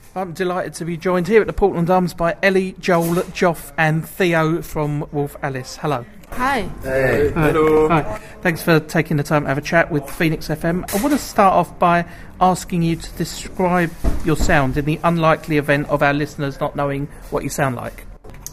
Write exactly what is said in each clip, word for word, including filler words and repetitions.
I'm delighted to be joined here at the Portland Arms by Ellie, Joel, Joff and Theo from Wolf Alice. Hello. Hi. Hey. Hi. Hello. Hi. Thanks for taking the time to have a chat with Phoenix F M. I want to start off by asking you to describe your sound in the unlikely event of our listeners not knowing what you sound like.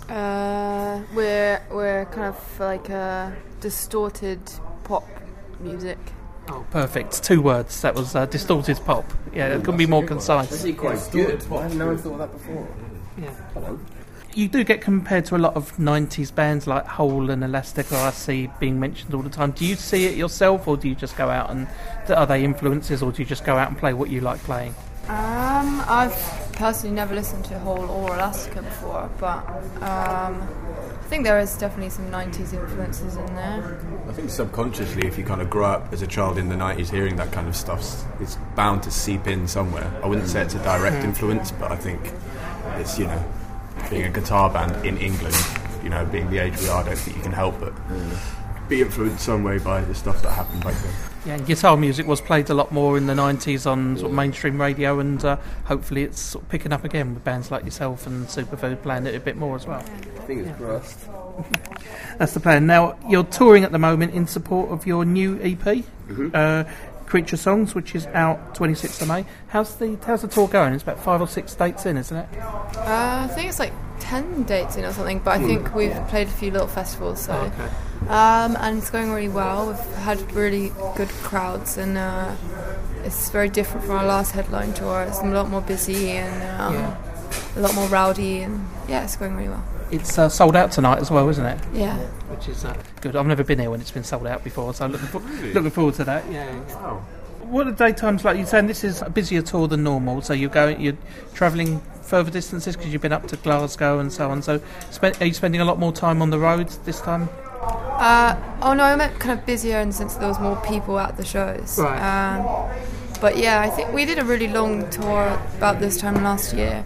Uh, we're we're kind of like a distorted pop music. Oh, perfect. Two words. That was uh, distorted pop. Yeah, it couldn't be more concise. That's quite good. Why have no one thought of that before? Yeah. Hello. You do get compared to a lot of nineties bands like Hole and Elastica, I see being mentioned all the time. Do you see it yourself, or do you just go out and... Are they influences, or do you just go out and play what you like playing? Um, I've personally never listened to Hole or Elastica before, but um, I think there is definitely some nineties influences in there. I think subconsciously, if you kind of grow up as a child in the nineties hearing that kind of stuff, it's bound to seep in somewhere. I wouldn't say it's a direct influence, but I think it's, you know, being a guitar band in England, you know, being the age we are, I don't think you can help but be influenced some way by the stuff that happened back then. Yeah, and guitar music was played a lot more in the nineties on sort of mainstream radio, and uh, hopefully it's sort of picking up again with bands like yourself and Superfood playing it a bit more as well. Fingers crossed. That's the plan. Now, you're touring at the moment in support of your new E P, Mm-hmm. uh, Creature Songs, which is out twenty-sixth of May. How's the how's the tour going? It's about five or six dates in, isn't it? Uh, I think it's like ten dates in or something, but I think we've played a few little festivals, so... Okay. Um, and it's going really well. We've had really good crowds, and uh, it's very different from our last headline tour. It's a lot more busy and um, Yeah. a lot more rowdy, and yeah, it's going really well. It's uh, sold out tonight as well, isn't it? Yeah. Which is uh, good. I've never been here when it's been sold out before, so I'm looking, for- looking forward to that. Yeah. yeah. Wow. What are daytimes like? You're saying this is a busier tour than normal, so you're going, you're travelling further distances because you've been up to Glasgow and so on. So, spend, are you spending a lot more time on the road this time? Uh, oh no, I meant kind of busier in the sense that there was more people at the shows. Right. Um, but yeah, I think we did a really long tour about this time last year.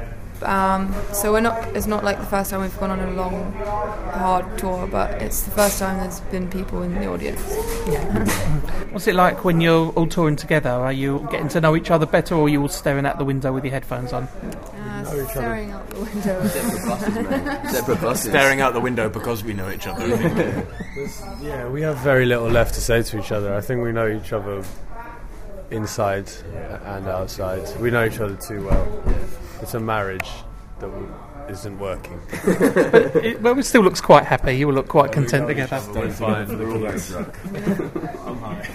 Um, so we're not. It's not like the first time we've gone on a long, hard tour, but it's the first time there's been people in the audience. What's it like when you're all touring together? Are you getting to know each other better, or are you all staring out the window with your headphones on? Uh, staring out the window. Separate buses, man. Separate buses. Staring out the window because we know each other. Yeah, we have very little left to say to each other. I think we know each other inside and outside. We know each other too well. It's a marriage that w- isn't working. But it, well, it still looks quite happy. You all look quite content together. Don't find We're all going drunk. I'm high.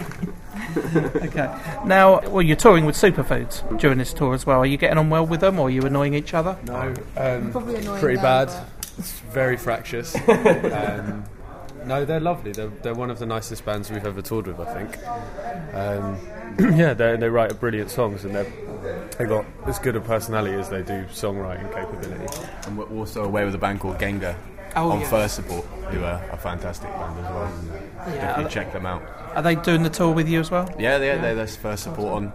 Okay. Now, well, you're touring with Superfoods during this tour as well. Are you getting on well with them, or are you annoying each other? No, um, Probably annoying pretty them, bad. but- It's very fractious. um, no, they're lovely. They're, they're one of the nicest bands we've ever toured with, I think. Um, yeah, they they write brilliant songs, and they're they got as good a personality as they do songwriting capability. And we're also away with a band called Genga Oh, on yeah. First Support, who are a fantastic band as well. Yeah. Definitely Are, check them out. are they doing the tour with you as well? Yeah, they're, they're, they're First Support on.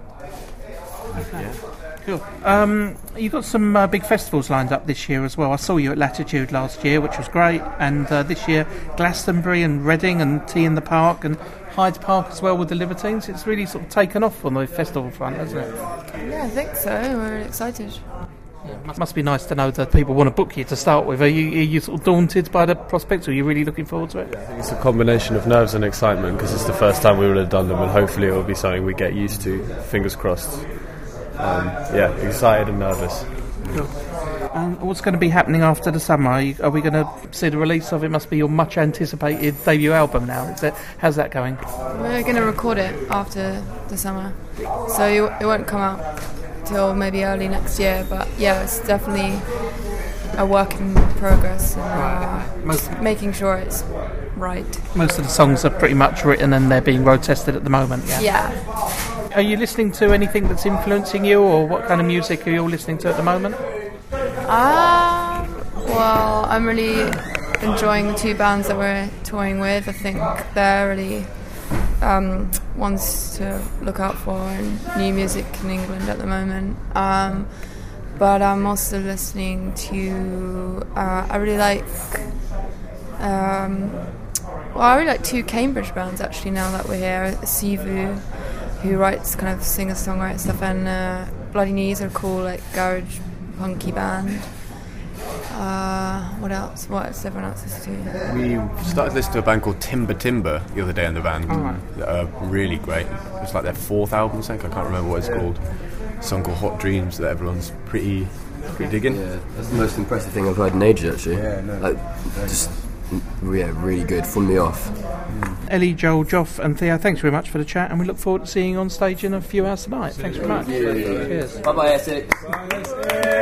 Yeah. Cool. Um, you've got some uh, big festivals lined up this year as well. I saw you at Latitude last year, which was great, and uh, this year Glastonbury and Reading and Tea in the Park and Hyde Park as well with the Libertines. It's really sort of taken off on the festival front, hasn't it? Yeah, I think so. We're really excited. It must be nice to know that people want to book you to start with. Are you, are you sort of daunted by the prospects, or are you really looking forward to it? I think it's a combination of nerves and excitement because it's the first time we would have done them, and hopefully it will be something we get used to. Fingers crossed. Um, yeah, excited and nervous. Cool. And what's going to be happening after the summer? Are, you, are we going to see the release of it? Must be your much anticipated debut album now. Is that, how's that going? We're going to record it after the summer, so you, it won't come out till maybe early next year. But yeah, it's definitely a work in progress, and uh, Most, making sure it's right. most of the songs are pretty much written and they're being road tested at the moment. Yeah. Yeah. Are you listening to anything that's influencing you, or what kind of music are you all listening to at the moment? Um, well, I'm really enjoying the two bands that we're touring with. I think they're really um, ones to look out for in new music in England at the moment. Um, but I'm also listening to, uh, I really like, um, well, I really like two Cambridge bands actually now that we're here. Sivu, who writes kind of singer-songwriter stuff, and uh, Bloody Knees are cool, like garage punky band. Uh, what else? What else everyone else listening to? We started listening to a band called Timber Timber the other day in the van. Oh, right. That are really great. It's like their fourth album, I think. I can't remember what it's called. A song called Hot Dreams that everyone's pretty, pretty digging. Yeah, that's the most impressive thing I've heard in ages, actually. Yeah, no. Like, just, yeah, really good. Fun me off. Ellie, Joel, Joff and Theo, thanks very much for the chat, and we look forward to seeing you on stage in a few hours tonight. Thanks very much. Cheers. Bye bye, Essex.